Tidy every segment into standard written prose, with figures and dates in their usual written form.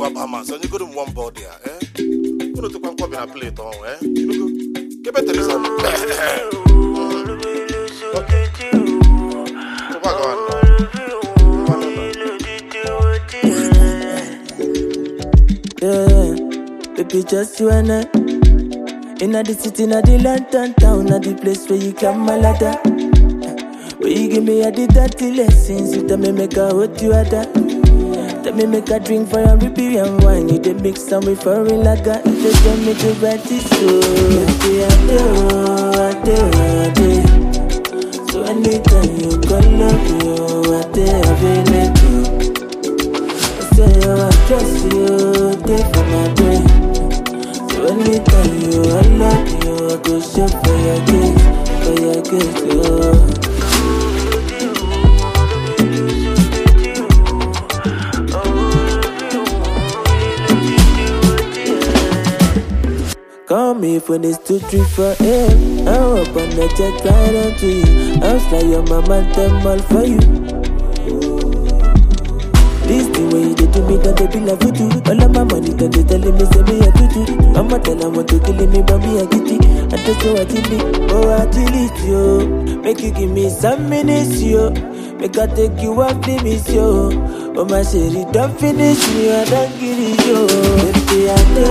Guapama, so you go to one body, You know to come in a plate on, You know, get better this one. Okay. So back on. Yeah, baby, just you and I. Inna the city, inna the lantern town, inna the place where you climb my ladder. Where you give me all the dirty lessons, you tell me make a hot you at that. Tell me make a drink for your ribby and wine. You dey mix some with foreign lager. You dey tell me to write it so. I do. So anytime you call up, I available. I say I trust you, day for my day. So anytime you unlock you, I go shop for your kids, Call me for this 2, 3, 4 a.m. I'm up on the jet right on to you. I'll fly your mama and all for you. This thing when you do me, that they be like voodoo. All of my money, that they telling me, say me a tutu. Mama tell her want to kill me, but me a kitty. I just go at it, yo. Make you give me some minutes, yo. Make I take you off the miss, yo. Oh my city, don't finish me, I don't get it, yo. Baby, I do.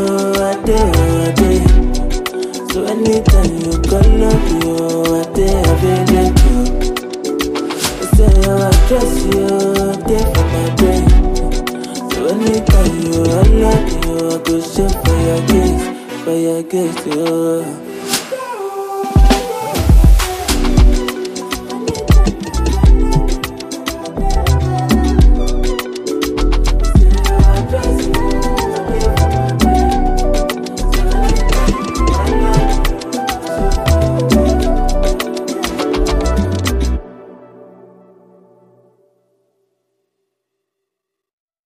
So anytime you call up, yo, I available. I say I trust you, day for my brain. So anytime you unlock, yo, I go shop for your kids, yo.